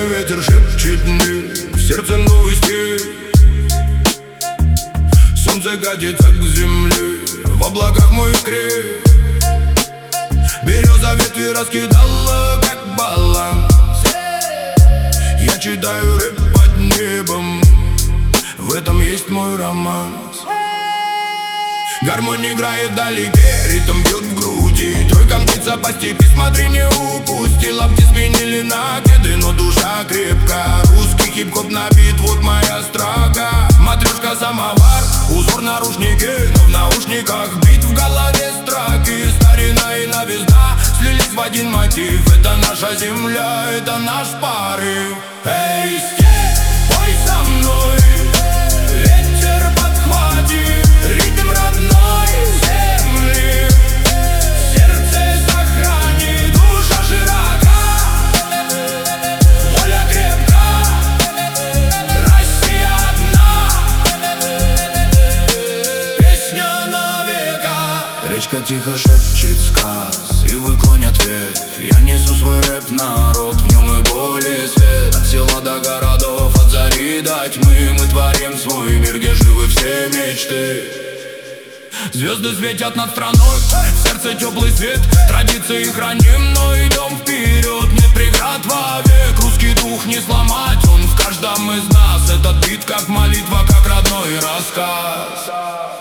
ветер шепчет мне в сердце новый стиль. Солнце катится к земле, в облаках мой крик. Береза ветви раскидала, как баланс. Я читаю рэп под небом, в этом есть мой романс. Гармонь играет вдалеке, ритм бьет в груди. Тройка мчится по степи, смотри, не упусти. Лапти сменили на кеды, но душа крепка. Русский хип-хоп набит, вот моя строка. Матрешка, самовар, узор на рушнике, но в наушниках бит, в голове строки. Старина и новизна слились в один мотив. Это наша земля, это наш порыв. Эй, степь, пой со мной, ветер подхватит ритм родной земли. Сердце сохрани, душа широка, воля крепка, Россия одна, песня на века. Речка тихо шепчет сказ, и выклонь ответ. Я несу свой рэп, народ, в нем и боль и свет. От села до городов, от зари до тьмы. Мы творим свой мир, где живы все мечты. Звезды светят над страной, в сердце теплый свет. Традиции храним, но идем вперед. Нет преград вовек, русский дух не сломать. Он в каждом из нас, этот бит как молитва, как родной рассказ.